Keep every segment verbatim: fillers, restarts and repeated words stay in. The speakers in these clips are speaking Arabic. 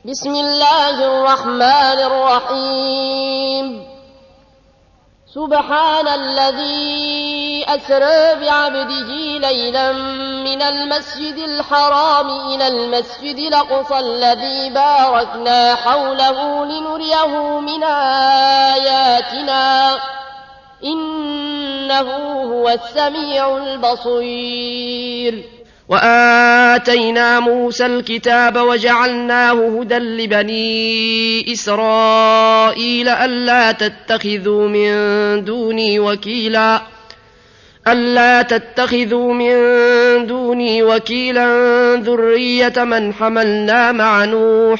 بسم الله الرحمن الرحيم سبحان الذي أسرى بعبده ليلا من المسجد الحرام إلى المسجد الأقصى الذي باركنا حوله لنريه من آياتنا إنه هو السميع البصير. وآتينا موسى الكتاب وجعلناه هدى لبني إسرائيل ألا تتخذوا من دوني وكيلا ألا تتخذوا من دوني وكيلا ذرية من حملنا مع نوح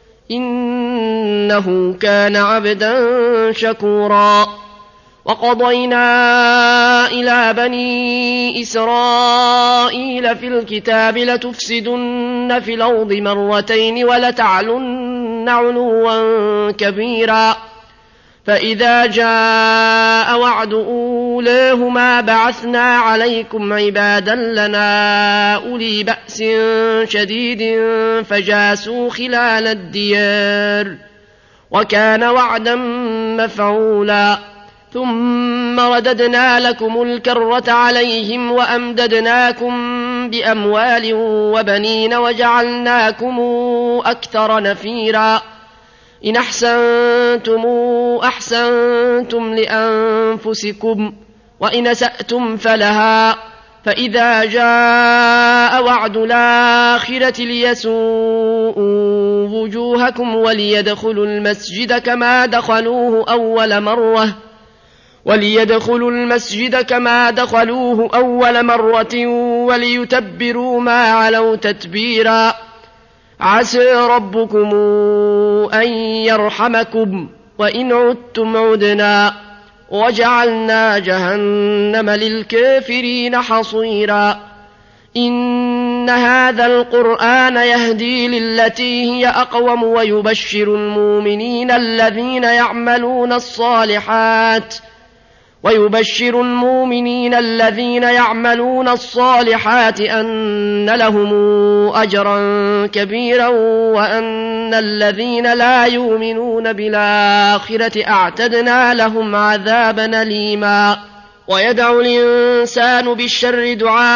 إنه كان عبدا شكورا. وقضينا إلى بني إسرائيل في الكتاب لتفسدن في الأرض مرتين ولتعلن علوا كبيرا فإذا جاء وعد أولاهما بعثنا عليكم عبادا لنا أولي بأس شديد فجاسوا خلال الديار وكان وعدا مفعولا. ثم رددنا لكم الكرة عليهم وأمددناكم بأموال وبنين وجعلناكم أكثر نفيرا. إن أحسنتم أحسنتم لأنفسكم وإن أسأتم فلها فإذا جاء وعد الآخرة ليسوءوا وجوهكم وليدخلوا المسجد كما دخلوه أول مرة وليدخلوا المسجد كما دخلوه أول مرة وليتبروا ما علوا تتبيرا. عسى ربكم أن يرحمكم وإن عدتم عدنا وجعلنا جهنم للكافرين حصيرا. إن هذا القرآن يهدي للتي هي أقوم ويبشر المؤمنين الذين يعملون الصالحات ويبشر المؤمنين الذين يعملون الصالحات أن لهم أجرا كبيرا وأن الذين لا يؤمنون بالآخرة أعتدنا لهم عذابا أليما. ويدعو الإنسان بالشر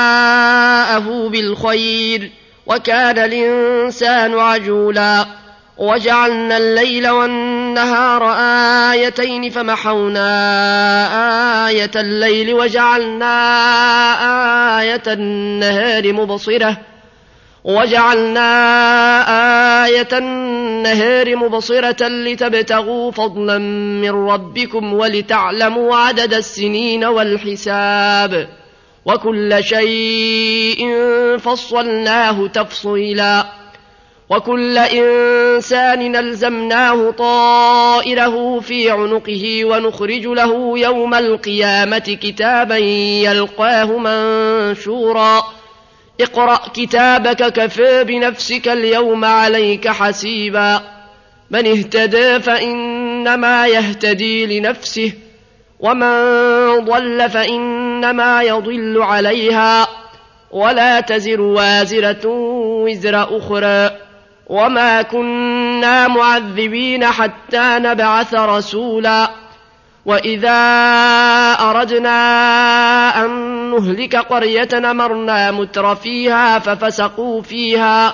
دعاءه بالخير وكان الإنسان عجولا. وجعلنا الليل والنهار آيتين فمحونا آية الليل وجعلنا آية النهار مبصرة وجعلنا آية النهار مبصرة لتبتغوا فضلا من ربكم ولتعلموا عدد السنين والحساب وكل شيء فصلناه تفصيلا. وكل إنسان ألزمناه طائره في عنقه ونخرج له يوم القيامة كتابا يلقاه منشورا. اقرأ كتابك كفى بنفسك اليوم عليك حسيبا. من اهتدى فإنما يهتدي لنفسه ومن ضل فإنما يضل عليها ولا تزر وازرة وزر أخرى وما كنا معذبين حتى نبعث رسولا. وإذا أردنا أن نهلك قرية أمرنا متر فيها ففسقوا فيها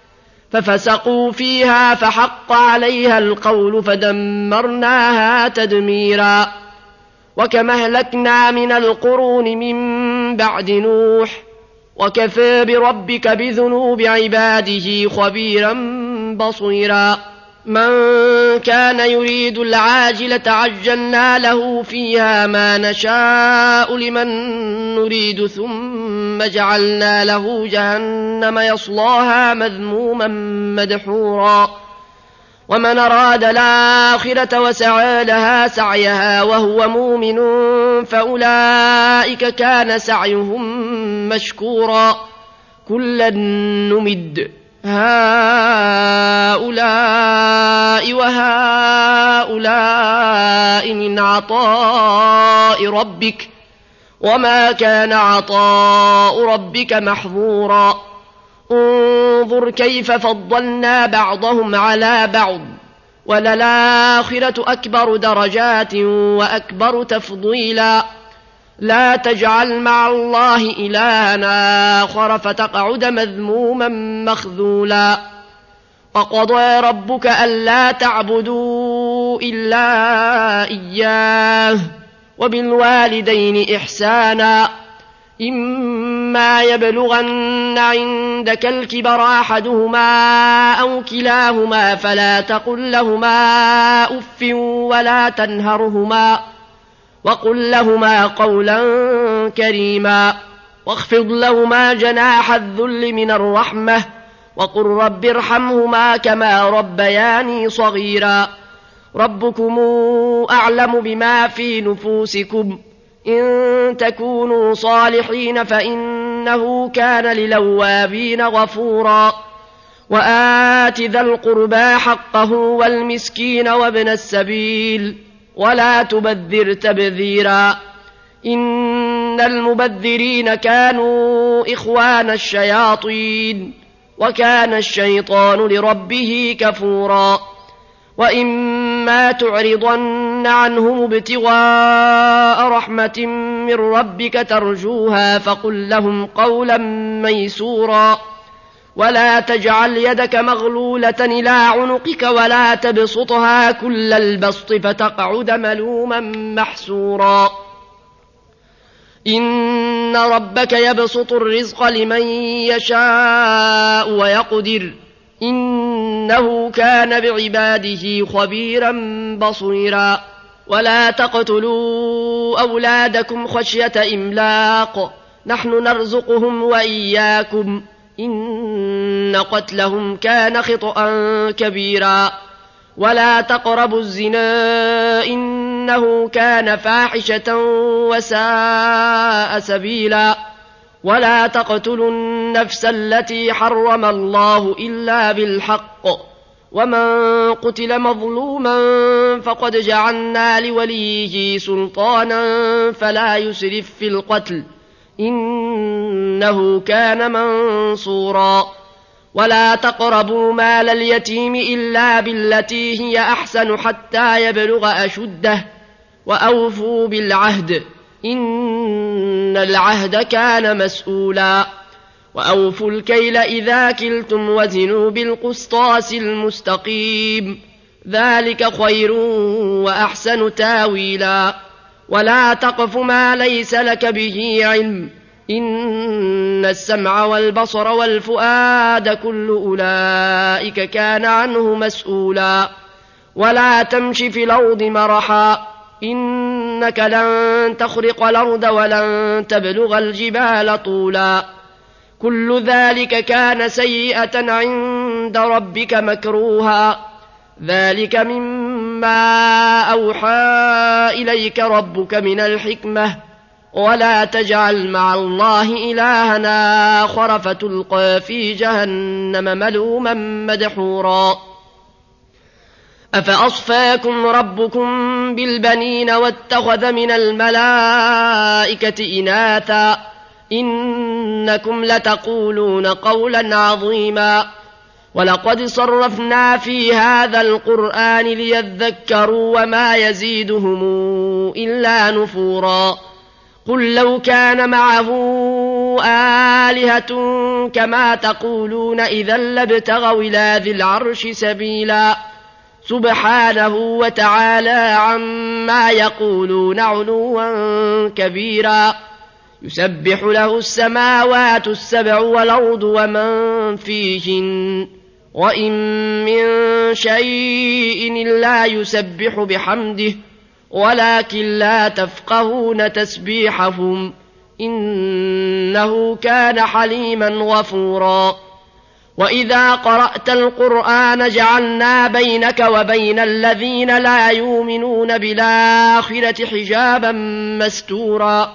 ففسقوا فيها فحق عليها القول فدمرناها تدميرا. وكما أهلكنا من القرون من بعد نوح وكفى بربك بذنوب عباده خبيرا بصيرا. من كان يريد العاجلة عجلنا له فيها ما نشاء لمن نريد ثم جعلنا له جهنم يصلاها مذموما مدحورا. ومن أراد الآخرة وسعى لها سعيها وهو مؤمن فأولئك كان سعيهم مشكورا. كلا نمد هؤلاء وهؤلاء من عطاء ربك وما كان عطاء ربك محظورا. انظر كيف فضلنا بعضهم على بعض وللآخرة أكبر درجات وأكبر تفضيلا لا تجعل مع الله إلها آخر فتقعد مذموما مخذولا وقضى ربك ألا تعبدوا إلا إياه وبالوالدين إحسانا إما يبلغن عندك الكبر أحدهما أو كلاهما فلا تقل لهما أف ولا تنهرهما وقل لهما قولا كريما واخفض لهما جناح الذل من الرحمة وقل رب ارحمهما كما ربياني صغيرا ربكم أعلم بما في نفوسكم إن تكونوا صالحين فإنه كان للوابين غفورا وآت ذا القربى حقه والمسكين وابن السبيل ولا تبذر تبذيرا إن المبذرين كانوا إخوان الشياطين وكان الشيطان لربه كفورا وإما تعرضن عنهم ابتغاء رحمة من ربك ترجوها فقل لهم قولا ميسورا ولا تجعل يدك مغلولة إلى عنقك ولا تبسطها كل البسط فتقعد ملوما محسورا إن ربك يبسط الرزق لمن يشاء ويقدر إنه كان بعباده خبيرا بصيرا ولا تقتلوا أولادكم خشية إملاق نحن نرزقهم وإياكم إن قتلهم كان خطأ كبيرا ولا تقربوا الزنا إنه كان فاحشة وساء سبيلا ولا تقتلوا النفس التي حرم الله إلا بالحق ومن قتل مظلوما فقد جعلنا لوليه سلطانا فلا يسرف في القتل إنه كان منصورا ولا تقربوا مال اليتيم إلا بالتي هي أحسن حتى يبلغ أشده وأوفوا بالعهد إن العهد كان مسؤولا وأوفوا الكيل إذا كلتم وزنوا بالقسطاس المستقيم ذلك خير وأحسن تاويلا ولا تقف ما ليس لك به علم إن السمع والبصر والفؤاد كل أولئك كان عنه مسؤولا ولا تمش في الأرض مرحا إنك لن تخرق الأرض ولن تبلغ الجبال طولا كل ذلك كان سيئة عند ربك مكروها ذلك مما أوحى إليك ربك من الحكمة ولا تجعل مع الله إلها آخر فتلقى في جهنم ملوما مدحورا أفأصفاكم ربكم بالبنين واتخذ من الملائكة إناثا إنكم لتقولون قولا عظيما ولقد صرفنا في هذا القرآن ليذكروا وما يزيدهم إلا نفورا قل لو كان معه آلهة كما تقولون إذا لابتغوا إلى ذي العرش سبيلا سبحانه وتعالى عما يقولون علوا كبيرا يسبح له السماوات السبع والأرض ومن فيهن وإن من شيء إلا يسبح بحمده ولكن لا تفقهون تسبيحهم إنه كان حليما غفورا وإذا قرأت القرآن جعلنا بينك وبين الذين لا يؤمنون بالآخرة حجابا مستورا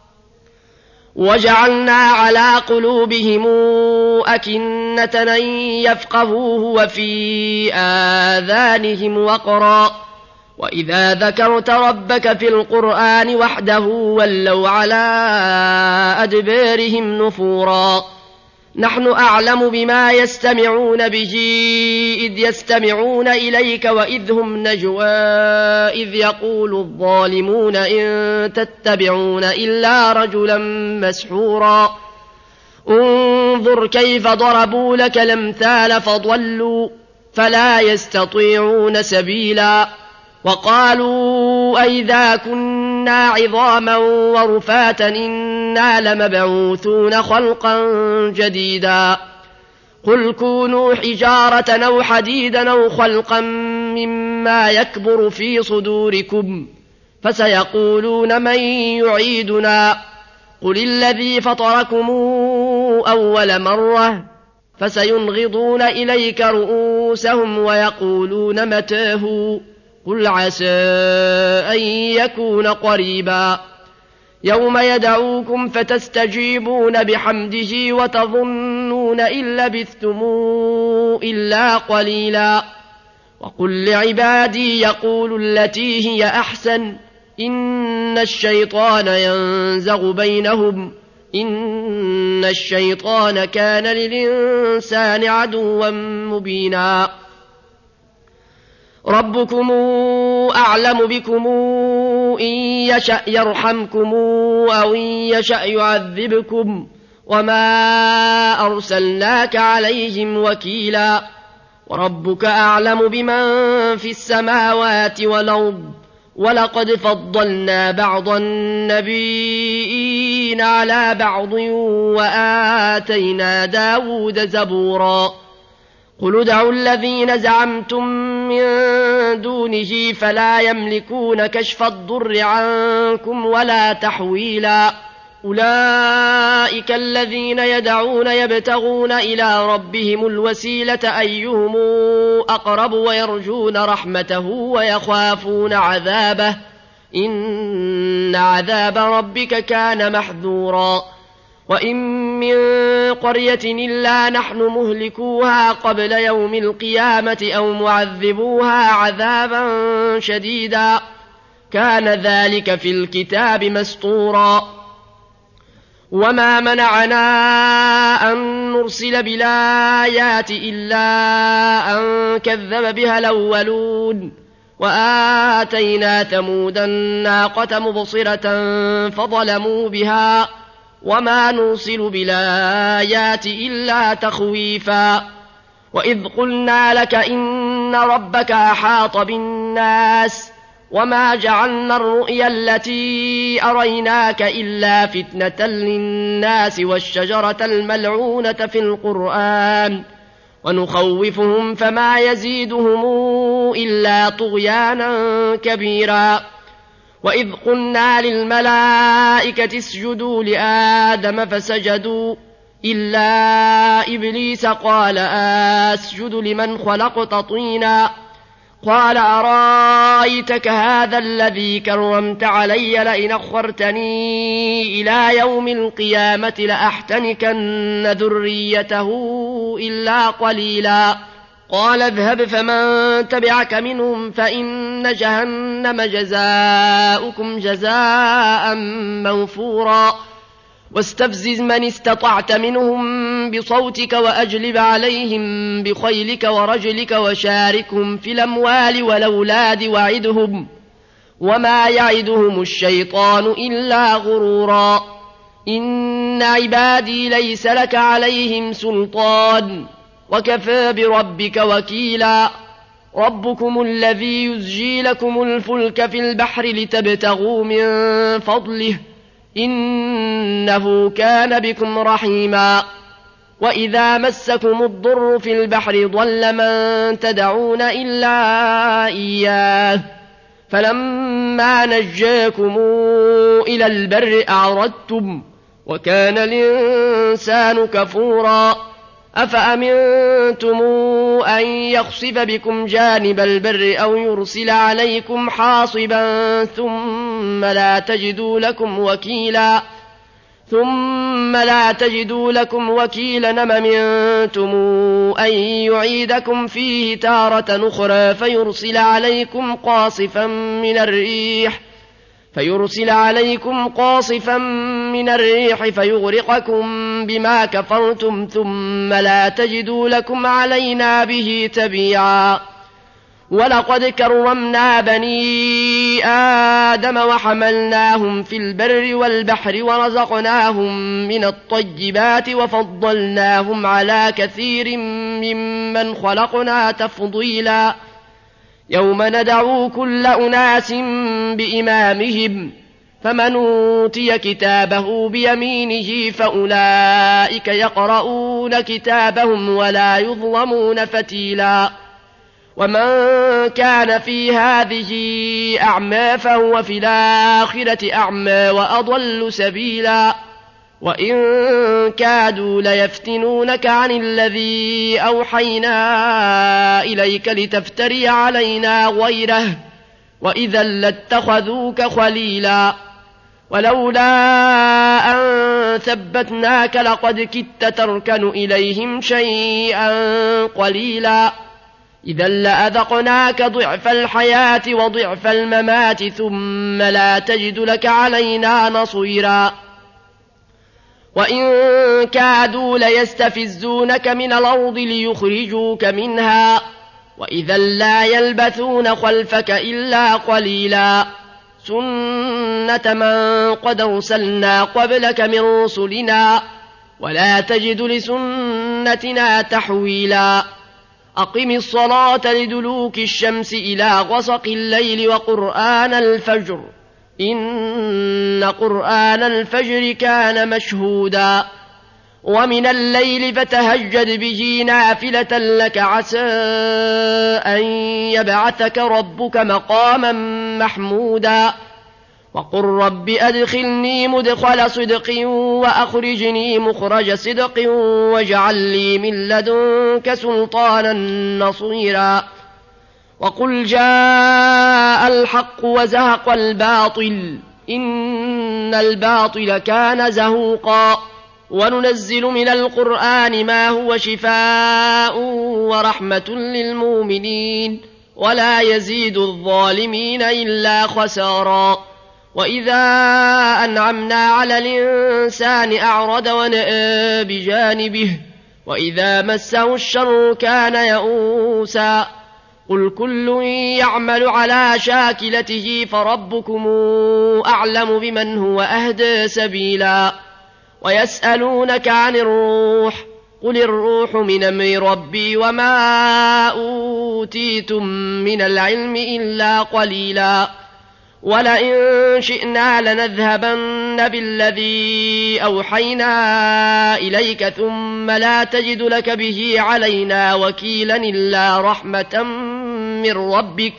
وجعلنا على قلوبهم أكنة أن يفقهوه وفي آذانهم وقرا وإذا ذكرت ربك في القرآن وحده ولوا على أدبارهم نفورا نحن أعلم بما يستمعون به إذ يستمعون إليك وإذ هم نجوى إذ يقول الظالمون إن تتبعون إلا رجلا مسحورا انظر كيف ضربوا لك الأمثال فضلوا فلا يستطيعون سبيلا وقالوا أئذا كنا عظاما ورفاتا إنا لمبعوثون خلقا جديدا قل كونوا حجارة أو حديدا أو خلقا مما يكبر في صدوركم فسيقولون من يعيدنا قل الذي فطركم أول مرة فسينغضون إليك رؤوسهم ويقولون متاه قل عسى أن يكون قريبا يوم يدعوكم فتستجيبون بحمده وتظنون إن لبثتم إلا قليلا وقل لعبادي يقولوا التي هي أحسن إن الشيطان ينزغ بينهم إن الشيطان كان للإنسان عدوا مبينا ربكم أعلم بكم إن يشأ يرحمكم أو إن يشأ يعذبكم وما أرسلناك عليهم وكيلا وربك أعلم بمن في السماوات والأرض ولقد فضلنا بعض النبيين على بعض وآتينا داود زبورا قل ادعوا الذين زعمتم من دونه فلا يملكون كشف الضر عنكم ولا تحويلا أولئك الذين يدعون يبتغون إلى ربهم الوسيلة أيهم أقرب ويرجون رحمته ويخافون عذابه إن عذاب ربك كان محذورا وإن من قرية إلا نحن مهلكوها قبل يوم القيامة أو معذبوها عذابا شديدا كان ذلك في الكتاب مسطورا وما منعنا أن نرسل بالآيات إلا أن كذب بها الأولون وآتينا ثمود الناقة مبصرة فظلموا بها وما نرسل بالآيات إلا تخويفا وإذ قلنا لك إن ربك أحاط بالناس وما جعلنا الرؤيا التي أريناك إلا فتنة للناس والشجرة الملعونة في القرآن ونخوفهم فما يزيدهم إلا طغيانا كبيرا وإذ قلنا للملائكة اسجدوا لآدم فسجدوا إلا إبليس قال أسجد لمن خلقت طينا قال أرأيتك هذا الذي كرمت علي لئن أخرتني إلى يوم القيامة لأحتنكن ذريته إلا قليلا قال اذهب فمن تبعك منهم فإن جهنم جزاؤكم جزاء موفورا واستفزز من استطعت منهم بصوتك وأجلب عليهم بخيلك ورجلك وشاركهم في الأموال والأولاد وعدهم وما يعدهم الشيطان إلا غرورا إن عبادي ليس لك عليهم سلطان وكفى بربك وكيلا ربكم الذي يزجي لكم الفلك في البحر لتبتغوا من فضله إنه كان بكم رحيما وإذا مسكم الضر في البحر ضل من تدعون إلا إياه فلما نجاكم إلى البر أعرضتم وكان الإنسان كفورا أفأمنتم أن يخسف بكم جانب البر أو يرسل عليكم حاصبا ثم لا تجدوا لكم وكيلا ثم لا تجدوا لكم وكيلا أم أمنتم أن يعيدكم فيه تارة أخرى فيرسل عليكم قاصفا من الريح فيرسل عليكم قاصفا من من الريح فيغرقكم بما كفرتم ثم لا تجدوا لكم علينا به تبيعا ولقد كرمنا بني آدم وحملناهم في البر والبحر ورزقناهم من الطيبات وفضلناهم على كثير ممن خلقنا تفضيلا يوم ندعو كل أناس بإمامهم فمن أوتي كتابه بيمينه فأولئك يقرؤون كتابهم ولا يظلمون فتيلا ومن كان في هذه أعمى فهو في الآخرة أعمى وأضل سبيلا وإن كادوا ليفتنونك عن الذي أوحينا إليك لتفتري علينا غيره وإذا لاتخذوك خليلا ولولا أن ثبتناك لقد كدت تركن إليهم شيئا قليلا إذا لأذقناك ضعف الحياة وضعف الممات ثم لا تجد لك علينا نصيرا وإن كادوا ليستفزونك من الأرض ليخرجوك منها وإذا لا يلبثون خلفك إلا قليلا سنة من قد أرسلنا قبلك من رسلنا ولا تجد لسنتنا تحويلا أقم الصلاة لدلوك الشمس إلى غسق الليل وقرآن الفجر إن قرآن الفجر كان مشهودا ومن الليل فتهجد به نافلة لك عسى أن يبعثك ربك مقاما محمودا وقل رب أدخلني مدخل صدق وأخرجني مخرج صدق واجعل لي من لدنك سلطانا نصيرا وقل جاء الحق وزهق الباطل إن الباطل كان زهوقا وننزل من القرآن ما هو شفاء ورحمة للمؤمنين ولا يزيد الظالمين إلا خسارا وإذا أنعمنا على الإنسان أعرض ونأى بجانبه وإذا مسه الشر كان يئوسا قل كل يعمل على شاكلته فربكم أعلم بمن هو أهدى سبيلا ويسألونك عن الروح قل الروح من أمر ربي وما أوتيتم من العلم إلا قليلا ولئن شئنا لنذهبن بالذي أوحينا إليك ثم لا تجد لك به علينا وكيلا إلا رحمة من ربك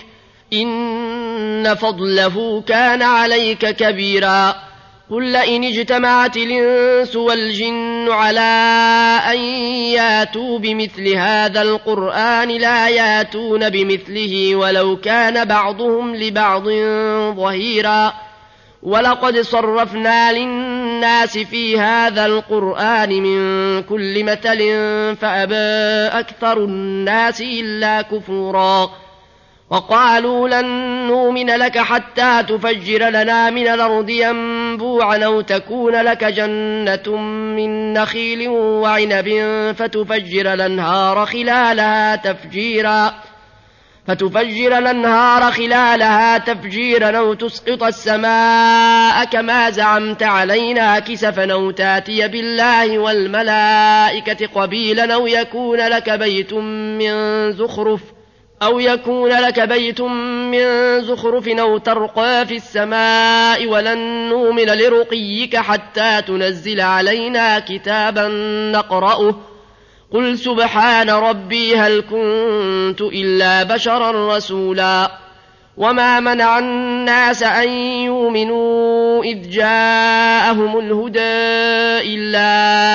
إن فضله كان عليك كبيرا قل لئن اجتمعت الإنس والجن على أن ياتوا بمثل هذا القرآن لا ياتون بمثله ولو كان بعضهم لبعض ظهيرا ولقد صرفنا للناس في هذا القرآن من كل مثل فأبى أكثر الناس إلا كفورا وقالوا لن نؤمن لك حتى تفجر لنا من الأرض ينبوعا أو تكون لك جنة من نخيل وعنب فتفجر الأنهار خلالها تفجيرا فتفجر الأنهار خلالها تفجيرا أو تسقط السماء كما زعمت علينا كسفا أو تاتي بالله والملائكة قبيلا أو يكون لك بيت من زخرف أو يكون لك بيت من زخرف أو ترقى في السماء ولن نؤمن لرقيك حتى تنزل علينا كتابا نقرأه قل سبحان ربي هل كنت إلا بشرا رسولا وما منع الناس أن يؤمنوا إذ جاءهم الهدى إلا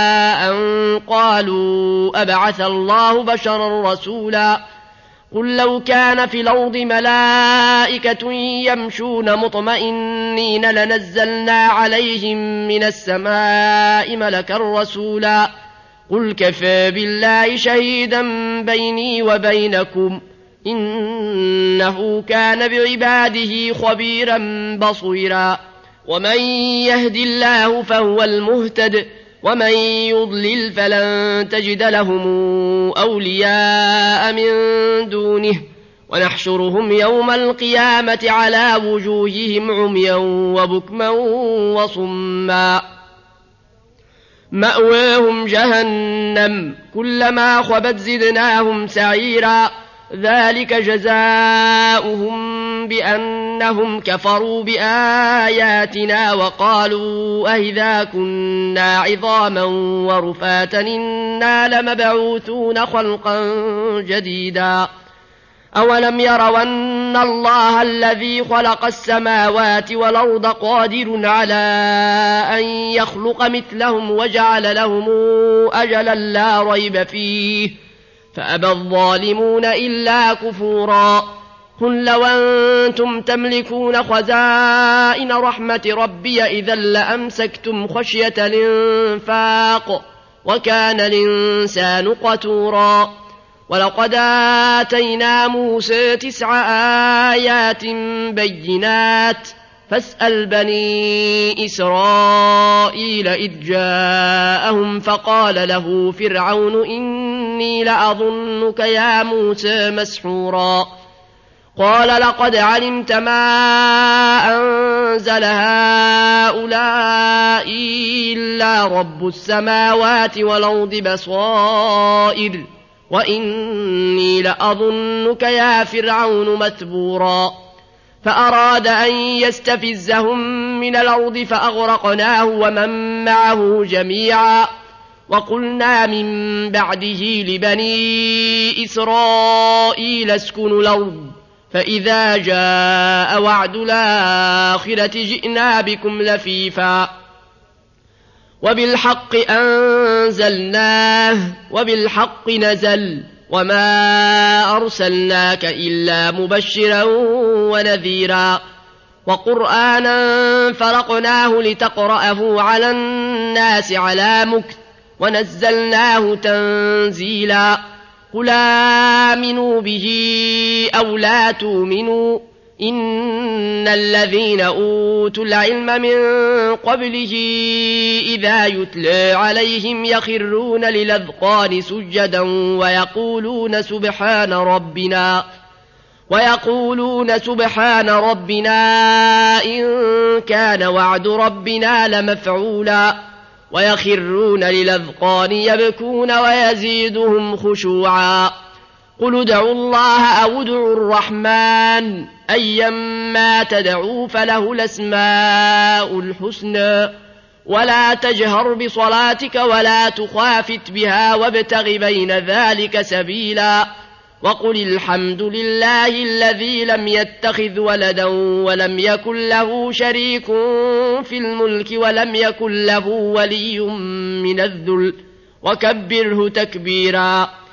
أن قالوا أبعث الله بشرا رسولا قل لو كان في الأرض ملائكة يمشون مطمئنين لنزلنا عليهم من السماء ملكا رسولا قل كفى بالله شهيدا بيني وبينكم إنه كان بعباده خبيرا بصيرا ومن يهد الله فهو المهتد ومن يضلل فلن تجد لهم أولياء من دونه ونحشرهم يوم القيامة على وجوههم عميا وبكما وصما مأواهم جهنم كلما خبت زدناهم سعيرا ذلك جزاؤهم بأنهم كفروا بآياتنا وقالوا أئذا كنا عظاما ورفاتا إنا لمبعوثون خلقا جديدا أولم يروا أن الله الذي خلق السماوات والأرض قادر على أن يخلق مثلهم وجعل لهم أجلا لا ريب فيه فأبى الظالمون إلا كفورا قل لو أنتم تملكون خزائن رحمة ربي إذا لأمسكتم خشية الإنفاق وكان الإنسان قتورا ولقد آتينا موسى تسع آيات بينات فاسأل بني إسرائيل إذ جاءهم فقال له فرعون إني لأظنك يا موسى مسحورا قال لقد علمت ما أنزل هؤلاء إلا رب السماوات والأرض بصائر وإني لأظنك يا فرعون مثبورا فأراد أن يستفزهم من الأرض فأغرقناه ومن معه جميعا وقلنا من بعده لبني إسرائيل اسكنوا الأرض فإذا جاء وعد الآخرة جئنا بكم لفيفا وبالحق أنزلناه وبالحق نزل وما أرسلناك إلا مبشرا ونذيرا وقرآنا فرقناه لتقرأه على الناس على مكث ونزلناه تنزيلا قل آمنوا به أو لا تؤمنوا إن الذين أوتوا العلم من قبله إذا يتلى عليهم يخرون للأذقان سجدا ويقولون سبحان ربنا ويقولون سبحان ربنا إن كان وعد ربنا لمفعولا ويخرون للأذقان يبكون ويزيدهم خشوعا قل ادعوا الله أو ادعوا الرحمن أيما تدعوا فله الأسماء الحسنى ولا تجهر بصلاتك ولا تخافت بها وابتغ بين ذلك سبيلا وقل الحمد لله الذي لم يتخذ ولدا ولم يكن له شريك في الملك ولم يكن له ولي من الذل وكبره تكبيرا